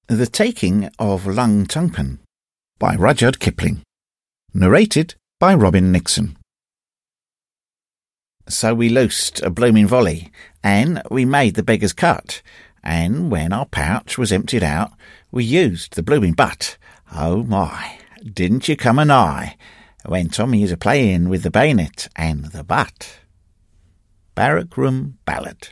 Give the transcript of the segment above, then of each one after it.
The Taking of Lung Tungpen by Rudyard Kipling. Narrated by Robin Nixon. So we loosed a blooming volley, and we made the beggar's cut, and when our pouch was emptied out, we used the blooming butt. Oh my, didn't you come anigh, when Tommy is a-playing with the bayonet and the butt. Barrack Room Ballad.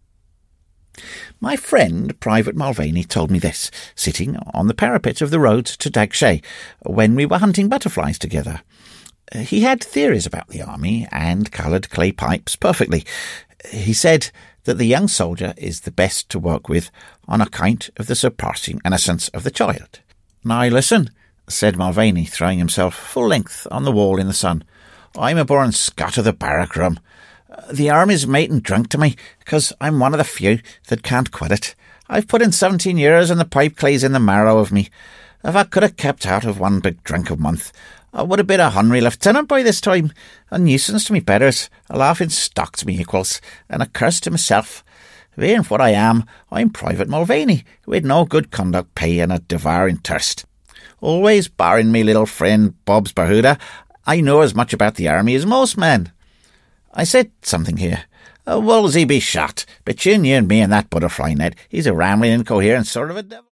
My friend Private Mulvaney told me this, sitting on the parapet of the road to Dagshay, when we were hunting butterflies together. He had theories about the army, and coloured clay pipes perfectly. He said that the young soldier is the best to work with, on account of the surpassing innocence of the child. "Now listen," said Mulvaney, throwing himself full length on the wall in the sun. "I'm a born scut of the barrack room. The army's mating drunk to me, because I'm one of the few that can't quit it. I've put in 17 years, and the pipe clay's in the marrow of me. If I could have kept out of one big drink a month, I would have been a Henry lieutenant by this time, a nuisance to me betters, a laughing stock to me equals, and a curse to myself. Being what I am, I'm Private Mulvaney, with no good conduct pay and a devouring thirst. Always barring me little friend Bob's Bahuda, I know as much about the army as most men." I said something here. "Wolsey be shot. Between you and me and that butterfly net, he's a rambling, incoherent sort of a devil."